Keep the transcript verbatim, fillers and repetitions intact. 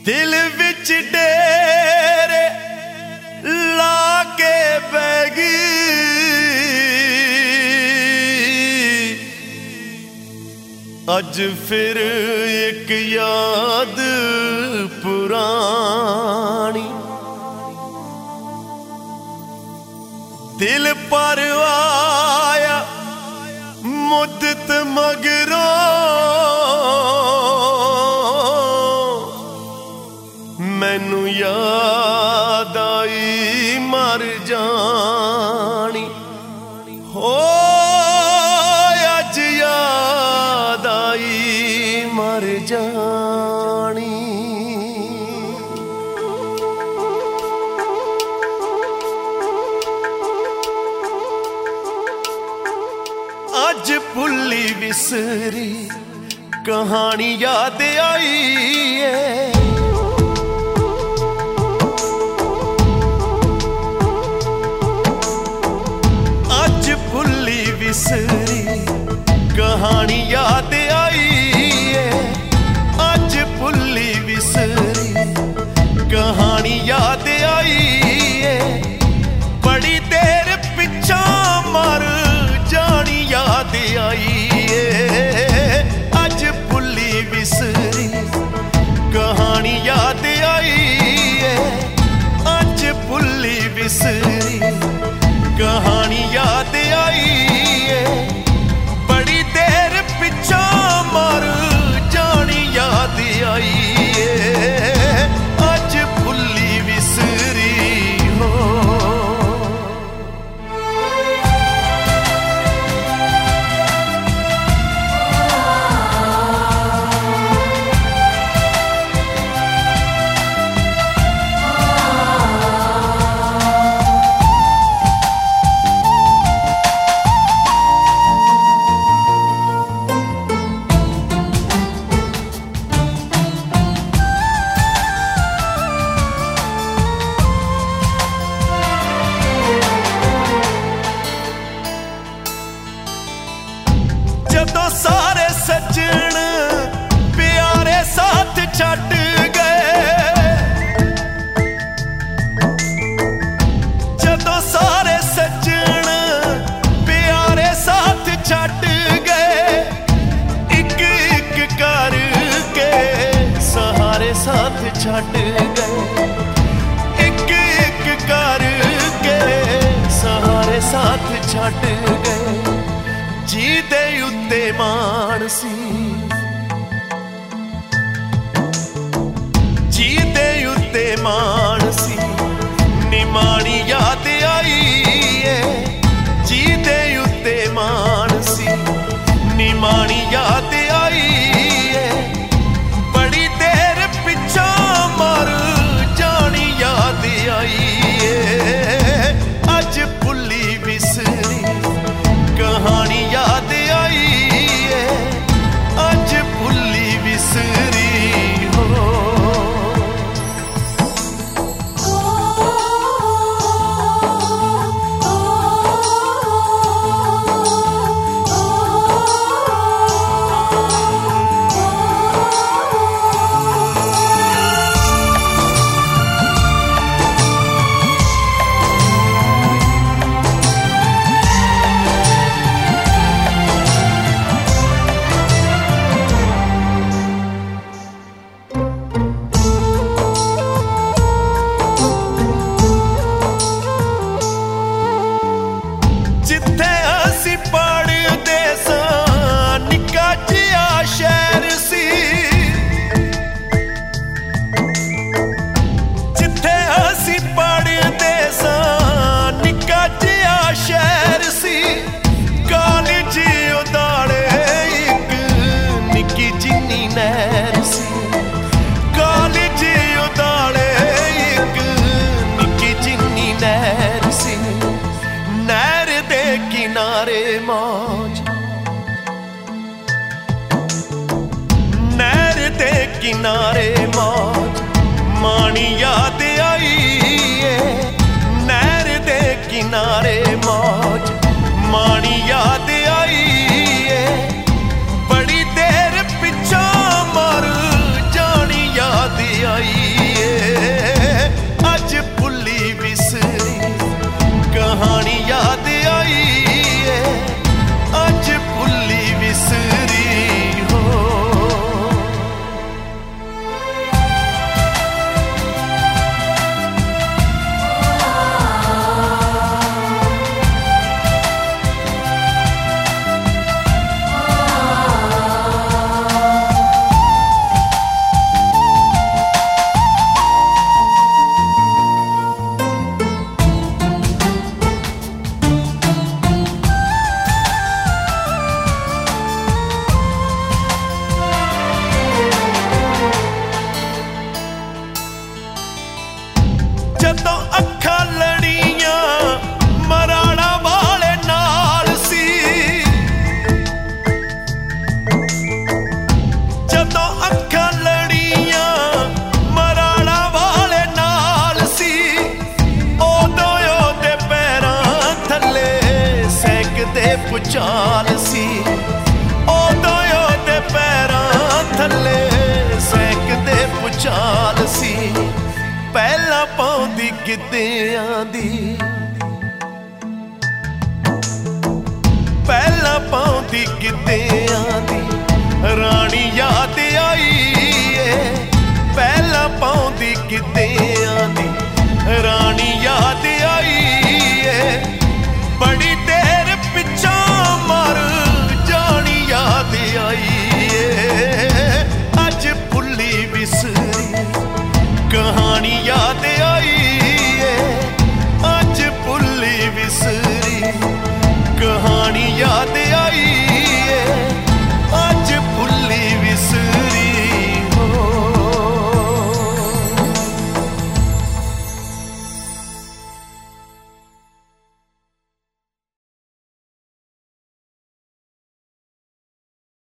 दिल विच डेरे लाके बैगी अज फिर एक याद पुरानी दिल पर आया मुद्दत मगरों मैनू याद आई मर जानी हो अज याद आई मर जानी। अज भुल्ली विसरी कहानी याद आई है विसरी कहानी याद आई है अज भुल्ली विसरी कहानी याद आई है बड़ी देर पिछा मर जानी याद आई है अज भुल्ली विसरी कहानी याद आई है अज भुल्ली विसरी कहानी याद आई है बड़ी देर पिछा मर जानी याद आई है अज भुल्ली विसरी हो। जदों सारे सज्जन प्यारे साथ छड्ड गए जदों सारे सज्जन प्यारे साथ छड्ड गए एक एक करके सहारे साथ छड्ड गए एक एक करके सहारे साथ छड्ड गए जी दे उत्ते मान सी जी दे उत्ते मान सी निमाणी याद आई है जी दे उत्ते मान सी निमाणी याद आई है बड़ी देर पिछा मर जानी याद आई है अज भुल्ली विसरी कहानी याद आई है अज भुल्ली विसरी हो। जिथे असी पढ़दे सां निक्का जिहा शहर सी जिथे असी पढ़दे सां निक्का जिहा शहर सी कॉलेज उदाड़े एक निक्की जिन्नी नहर सी कॉलेज उदाड़े एक निक्की जिन्नी नहर सी नहर दे किनारे मौज नहर दे किनारे मौज मानी याद आई है नहर दे किनारे मौज मानी याद आई है बड़ी देर पिछा मर जानी याद आई ਚਾਲ ਸੀ। ਉਦੋਂ ਉਹਦੇ ਪੈਰਾਂ ਥੱਲੇ ਸਹਿਕਦੇ ਭੁਚਾਲ ਸੀ। ਪਹਿਲਾਂ ਪਾਉਂਦੀ ਗਿੱਧਿਆਂ ਦੀ, ਪਹਿਲਾਂ ਪਾਉਂਦੀ ਗਿੱਧਿਆਂ